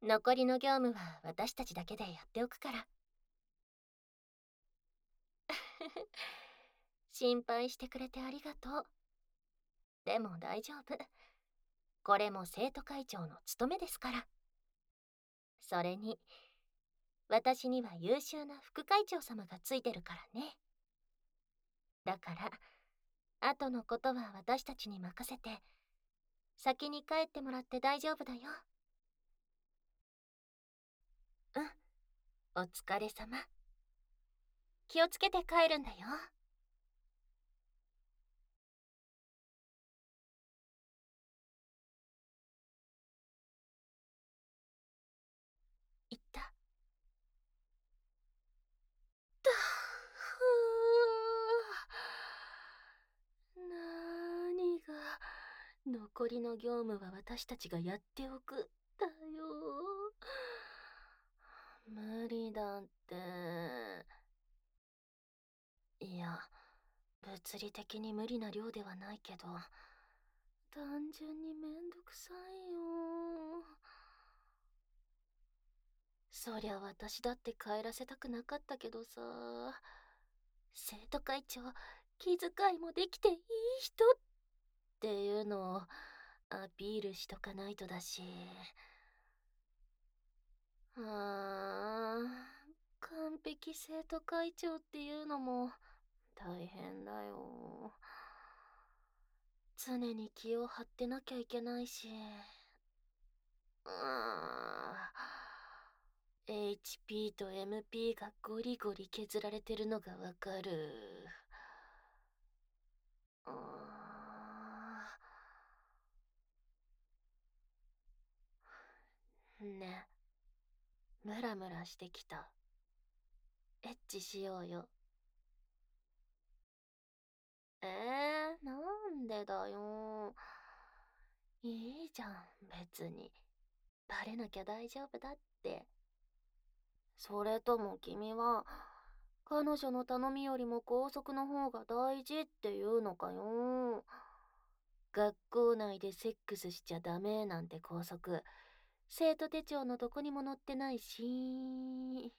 残りの業務は私たちだけでやっておくから。心配してくれてありがとう。でも大丈夫。これも生徒会長の務めですから。それに、私には優秀な副会長様がついてるからね。だから、後のことは私たちに任せて、先に帰ってもらって大丈夫だよ。うん、お疲れ様。気をつけて帰るんだよ。言った。なーにが、残りの業務は私たちがやっておく。だよ。無理だって。いや、物理的に無理な量ではないけど、単純にめんどくさいよ。そりゃ私だって帰らせたくなかったけどさ、生徒会長、気遣いもできていい人っていうのをアピールしとかないとだし。完璧生徒会長っていうのも大変だよ。常に気を張ってなきゃいけないし。HP と MP がゴリゴリ削られてるのがわかる。うね、ムラムラしてきた。エッチしようよ。なんでだよ。いいじゃん、別に。バレなきゃ大丈夫だって。それとも君は、彼女の頼みよりも校則の方が大事っていうのかよ。学校内でセックスしちゃダメなんて校則、生徒手帳のどこにも載ってないし。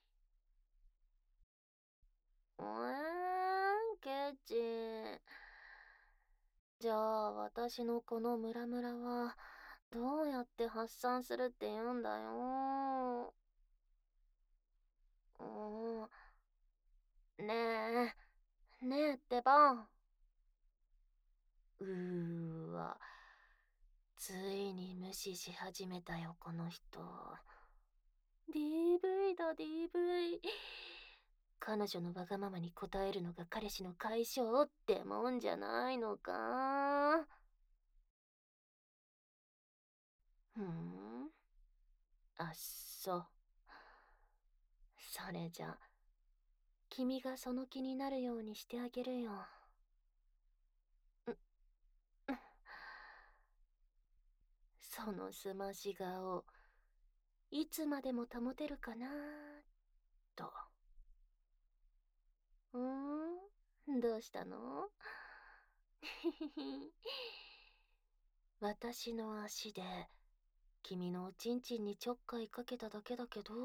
ケチ。じゃあ私のこのムラムラはどうやって発散するって言うんだよ。ねねえってば。わ、ついに無視し始めたよこの人。DV だ DV。彼女のわがままに応えるのが彼氏の解消ってもんじゃないのか。ふん、あっそ。それじゃ、君がその気になるようにしてあげるよ。そのすまし顔、いつまでも保てるかなと。どうしたの？私の足で君のおちんちんにちょっかいかけただけだけど。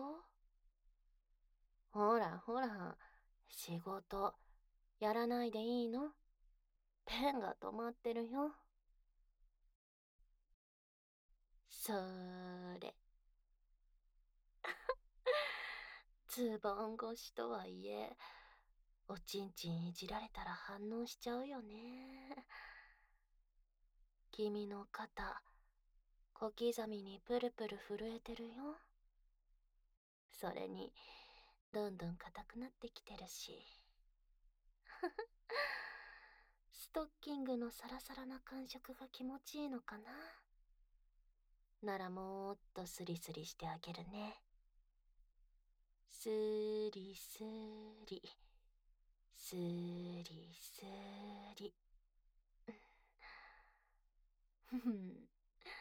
ほらほら、仕事やらないでいいの？ペンが止まってるよ。それ。ズボン越しとはいえ、おちんちんいじられたら反応しちゃうよね。君の肩、小刻みにプルプル震えてるよ。それに、どんどん硬くなってきてるし。ストッキングのサラサラな感触が気持ちいいのかな。ならもっとスリスリしてあげるね。スリスリ、スリスリ。ふふん。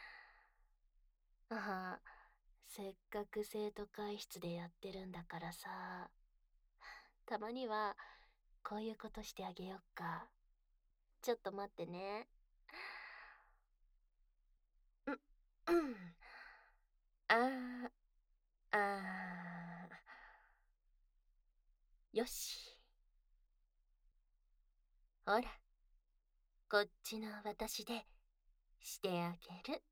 ああ、せっかく生徒会室でやってるんだからさ、たまにはこういうことしてあげよっか。ちょっと待ってね。うん、うん。あほら、こっちの私でしてあげる。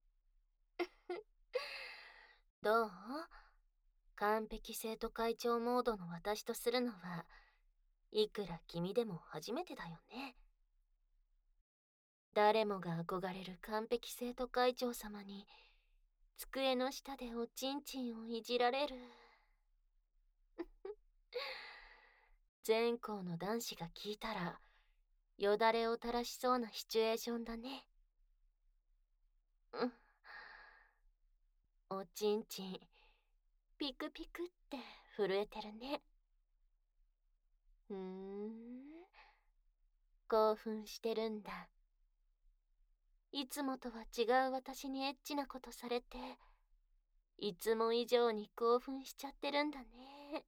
どう？完璧生徒会長モードの私とするのはいくら君でも初めてだよね。誰もが憧れる完璧生徒会長様に机の下でおちんちんをいじられる。全校の男子が聞いたらよだれを垂らしそうなシチュエーションだね。うん。おちんちんピクピクって震えてるね。興奮してるんだ。いつもとは違う私にエッチなことされて、いつも以上に興奮しちゃってるんだね。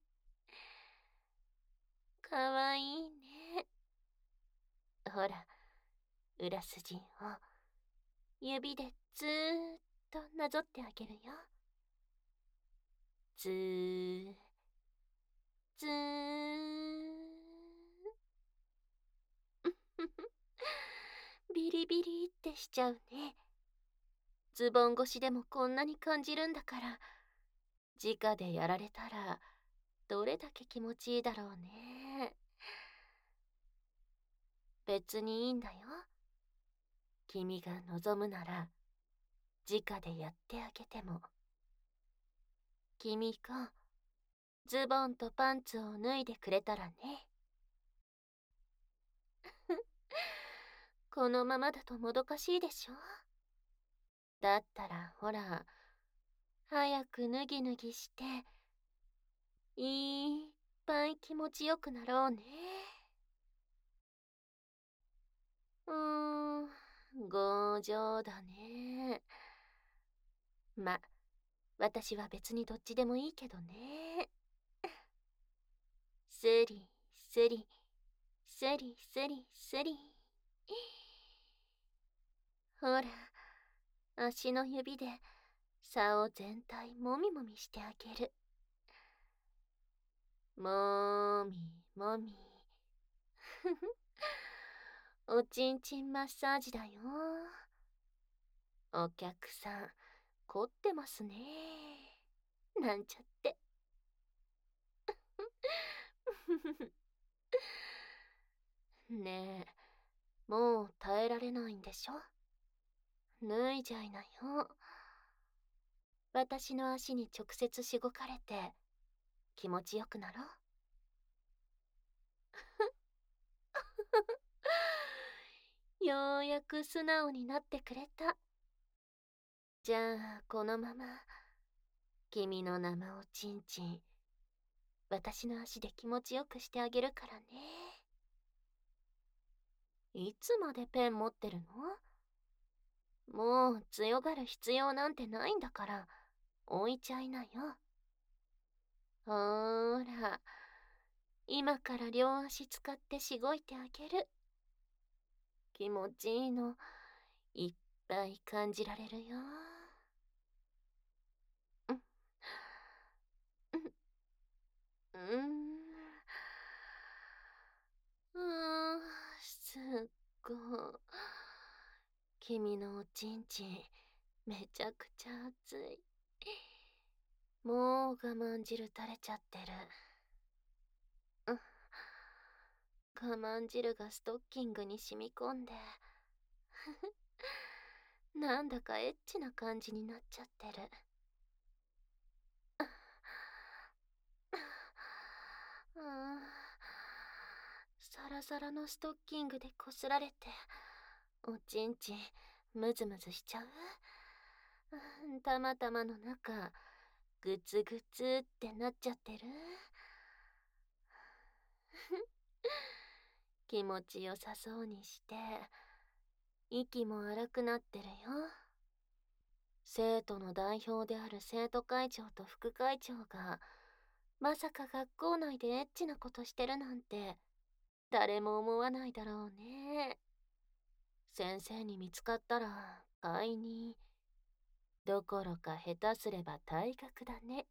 かわいいね。ほら、裏筋を指でずーっとなぞってあげるよ。ずー、ずー。ビリビリってしちゃうね。ズボン越しでもこんなに感じるんだから、直でやられたらどれだけ気持ちいいだろうね。別にいいんだよ。君が望むなら直でやってあげても。君がズボンとパンツを脱いでくれたらね。このままだともどかしいでしょ。だったらほら、早く脱ぎ脱ぎしていっぱい気持ちよくなろうね。強情だね。ま、私は別にどっちでもいいけどね。スリスリスリスリスリ。ほら、足の指で竿全体もみもみしてあげる。もみもみ。ふふ。おちんちんマッサージだよ。お客さん凝ってますね。なんちゃって。ねえ、もう耐えられないんでしょ？脱いじゃいなよ。私の足に直接しごかれて気持ちよくなろう。ようやく素直になってくれた。じゃあこのまま君の生おちんちん私の足で気持ちよくしてあげるからね。いつまでペン持ってるの？もう強がる必要なんてないんだから置いちゃいなよ。ほーら、今から両足使ってしごいてあげる。気持ちいいのいっぱい感じられるよ。うん、うん、うん、すっごい。君のおちんちんめちゃくちゃ熱い。もう我慢汁垂れちゃってる。うん、我慢汁がストッキングに染み込んでなんだかエッチな感じになっちゃってる。うん、サラサラのストッキングでこすられておちんちんムズムズしちゃう。たまたまの中グツグツってなっちゃってる。気持ちよさそうにして息も荒くなってるよ。生徒の代表である生徒会長と副会長がまさか学校内でエッチなことしてるなんて誰も思わないだろうね。先生に見つかったら解任どころか下手すれば退学だね。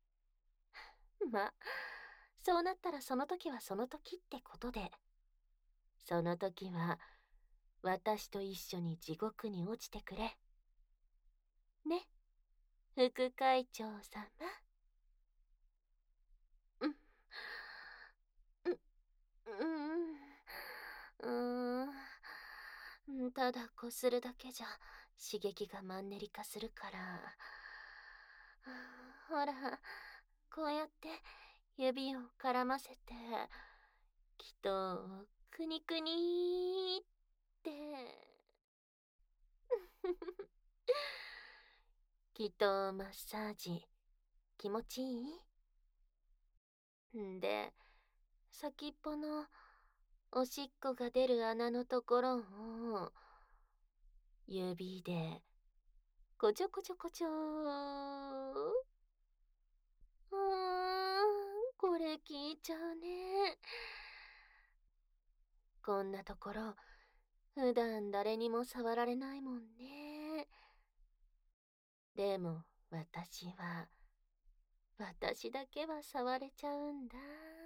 ま、そうなったらその時はその時ってことで。 その時は、私と一緒に地獄に落ちてくれ。ね、副会長様。うん、うん、うん、ただこするだけじゃ刺激がマンネリ化するから。ほら、こうやって指を絡ませて、きっと、くにくにーって。きっとマッサージ気持ちいいんで、先っぽのおしっこが出る穴のところを指でこちょこちょこちょー。これ聞いちゃうね。こんなところ普段誰にも触られないもんね。でも私だけは触れちゃうんだ。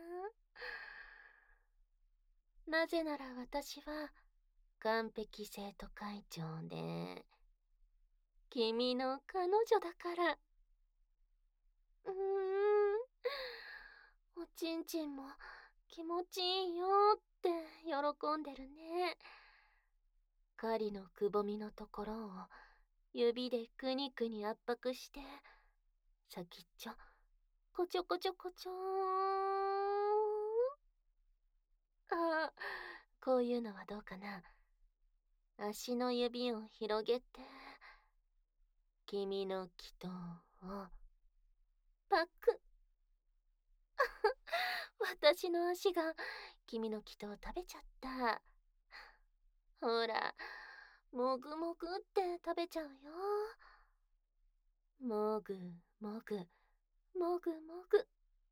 なぜなら私は完璧生徒会長で、君の彼女だから。うーん。おちんちんも気持ちいいよって喜んでるね。狩りのくぼみのところを指でくにくに圧迫して、先っちょ、こちょこちょこちょー。こういうのはどうかな。足の指を広げて、君の祈祷をパク。私の足が君の祈祷を食べちゃった。ほら、もぐもぐって食べちゃうよ。もぐもぐ、もぐもぐ。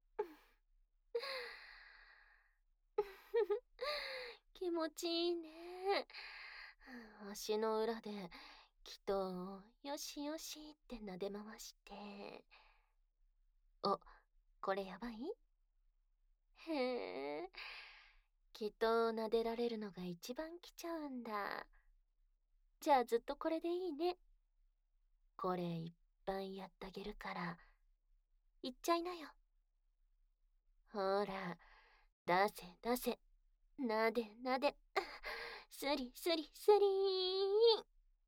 気持ちいいね。足の裏で祈祷をよしよしって撫で回して。お、これやばい？へえ、祈祷を撫でられるのが一番来ちゃうんだ。じゃあずっとこれでいいね。これいっぱいやってあげるから、いっちゃいなよ。ほら、出せ出せ。なでなで。すりすりすりー。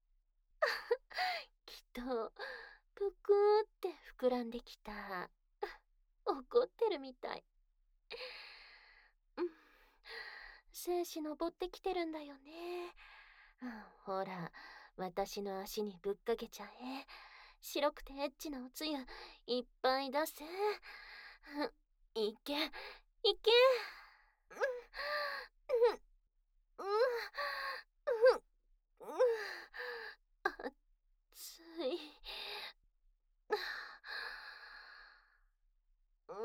きっと、ぷくーって膨らんできた。怒ってるみたい。うん。精子登ってきてるんだよね。ほら、私の足にぶっかけちゃえ。白くてエッチなおつゆ、いっぱい出せ。いけ、いけ。うん、うん、うん、うん、うん。熱い。うん。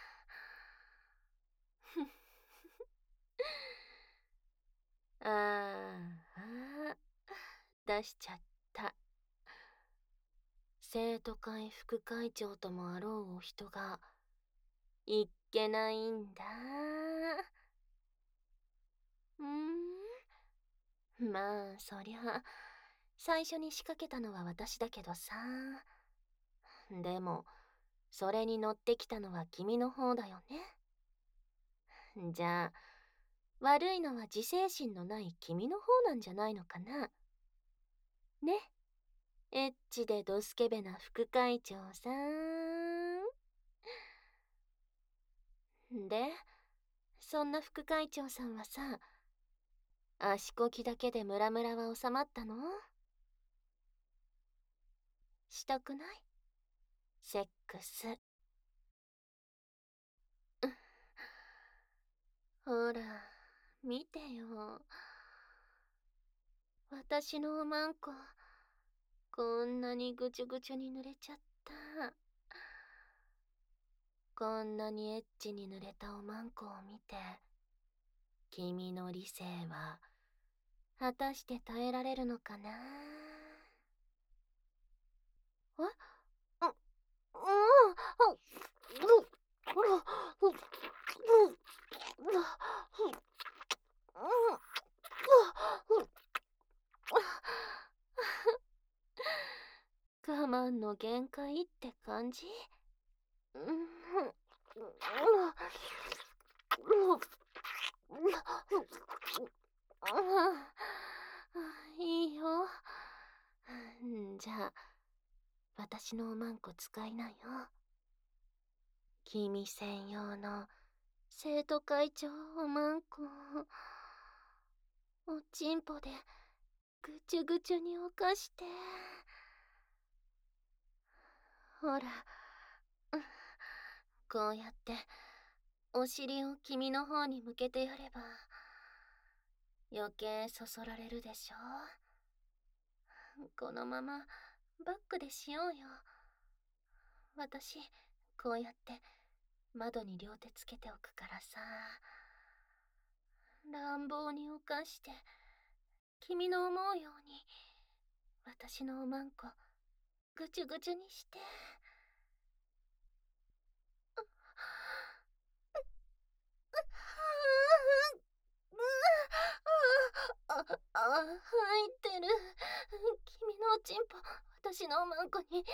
ああ、出しちゃった。生徒会副会長ともあろうお人が、いっけないんだ。まあ、そりゃ、最初に仕掛けたのは私だけどさ。でも、それに乗ってきたのは君の方だよね。じゃあ、悪いのは自制心のない君の方なんじゃないのかな。ね。エッチでドスケベな副会長さん。で、そんな副会長さんはさ、足こきだけでムラムラは収まったの？したくない？セックス。ほら、見てよ。私のおまんこ、こんなにぐちゅぐちゅに濡れちゃった。こんなにエッチに濡れたおまんこを見て、君の理性は、果たして耐えられるのかな。え、う、 慢の限界って感じ。うん、いいよ。じゃあ、私のおまんこ使いなよ。君専用の生徒会長おまんこ。おちんぽでぐちゅぐちゅにおかして。ほら、こうやってお尻を君の方に向けてやれば余計そそられるでしょ。このままバックでしようよ。私、こうやって窓に両手つけておくからさ。乱暴におかして、君の思うように私のおまんこぐちゅぐちゅにして。入ってる。君のおちんぽ、私のおまんこに。来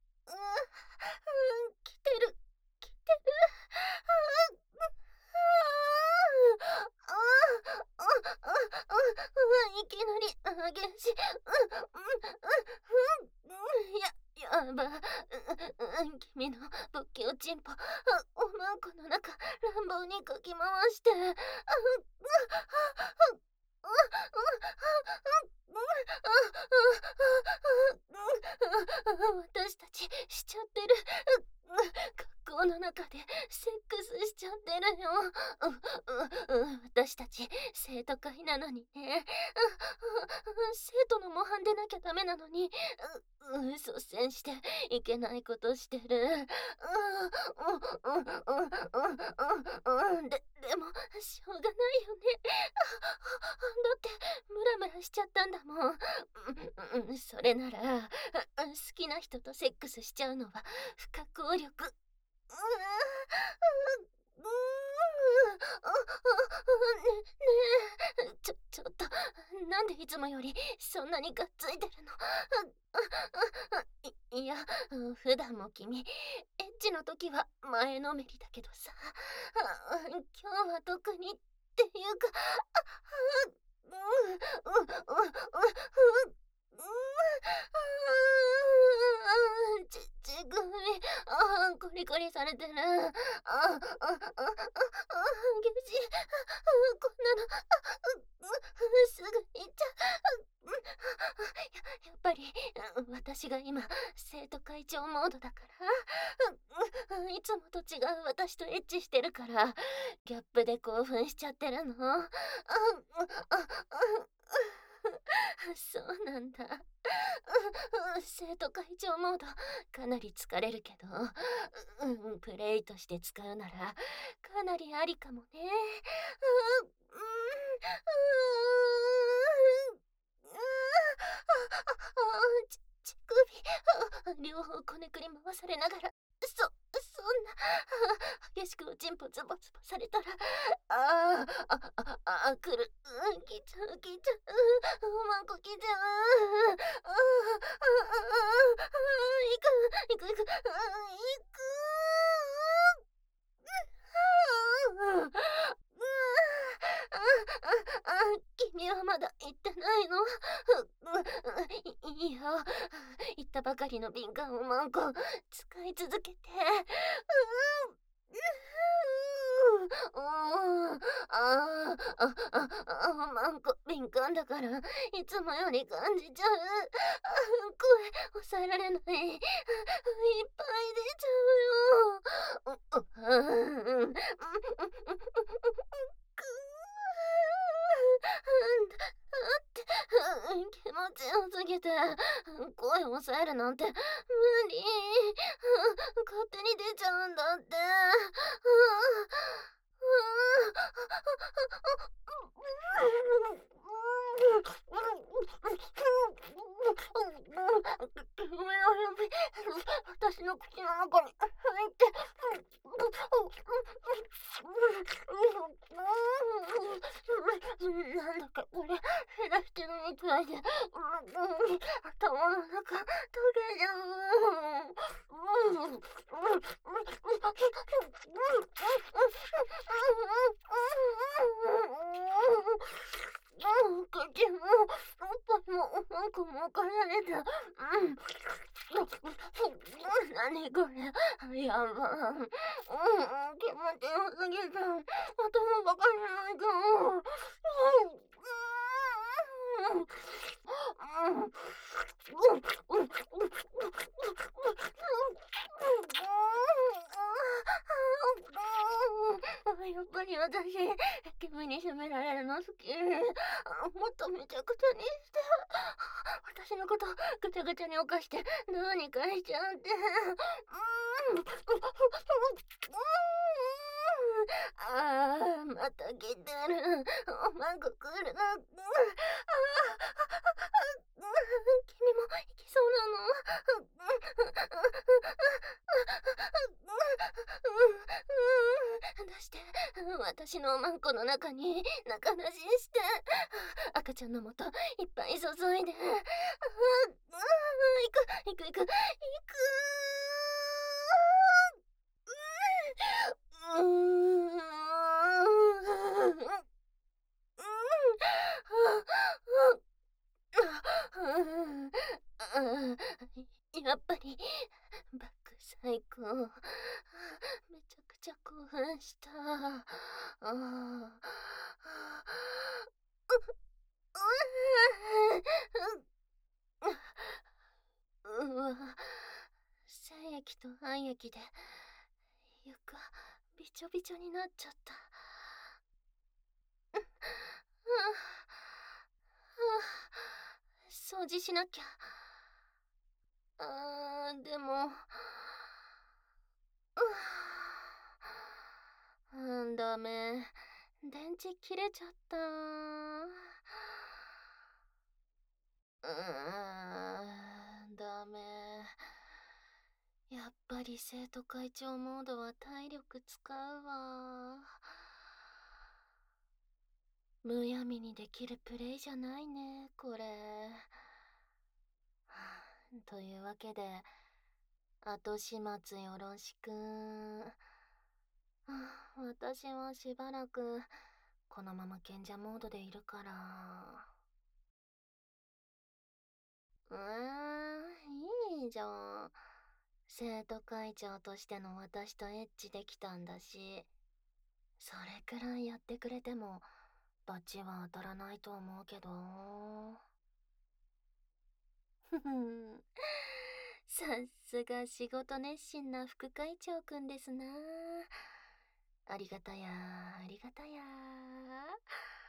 てる、来てる。いきなり激しい。やば。君のぼっきおちんぽ、おまんこの中乱暴にかき回して。私たちしちゃってる。学校の中でセックスしちゃってるよ。私たち生徒会なのにね。生徒の模範でなきゃダメなのに、率先していけないことしてる。でもしょうがないよね。だってムラムラしちゃったんだもん。それなら好きな人とセックスしちゃうのは不可抗力。ちょっと、なんでいつもよりそんなにがっついてるの。いや、普段も君、エッチの時は前のめりだけどさ、今日は特にっていうか、ちぐみ、コリコリされてる。ゲジ、こんなの、すぐ行っちゃう。やっぱり、私が今、生徒会長モードだから、いつもと違う私とエッチしてるから、ギャップで興奮しちゃってるの。そうなんだ。生徒会長モード、かなり疲れるけど、プレイとして使うなら、かなりありかもね。乳首、両方こねくり回されながら、そんな、激しくおちんぽズボズボされたら、来る。来ちゃう、来ちゃう。おまんこ来ちゃう。行く、行く、行く。君はまだ行ってないの。いいよ。行ったばかりの敏感おまんこ使い続けて。おまんこ敏感だからいつもより感じちゃう。声抑えられない。いっぱい出ちゃうよ。気持ちよすぎて声を抑えるなんて無理。勝手に出ちゃうんだって。私の口の中に入って。なんだかこれ減らしてないみたいで、頭の中、溶けちゃう。口も、おっぱいも、うんこもかられた。何これ。やば。気持ちよすぎた。頭ばかりないか。やっぱり私、君に責められるの好き。もっとめちゃくちゃにして、私のことぐちゃぐちゃに犯してどうにかしちゃって。また来てる。おまんこ来るな。君も行きそうなの？出して、私のおまんこの中に中出しして、赤ちゃんのもといっぱい注いで、行く、行く、行く、行く。うーん。やっぱり、バック最高。めちゃくちゃ興奮した。うわ、精液と暗液で、床、びちょびちょになっちゃった。掃除しなきゃ。でも、ダメ。電池切れちゃった。ダメ。やっぱり生徒会長モードは体力使うわ。むやみにできるプレイじゃないね、これ。というわけで、後始末よろしく。私はしばらく、このまま賢者モードでいるから。いいじゃん。生徒会長としての私とエッチできたんだし、それくらいやってくれても、バチは当たらないと思うけど。ふふん。さすが仕事熱心な副会長くんですな。ありがたや、ありがたや。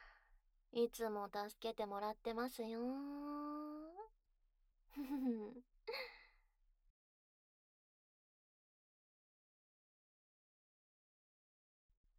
いつも助けてもらってますよ。ふふふ。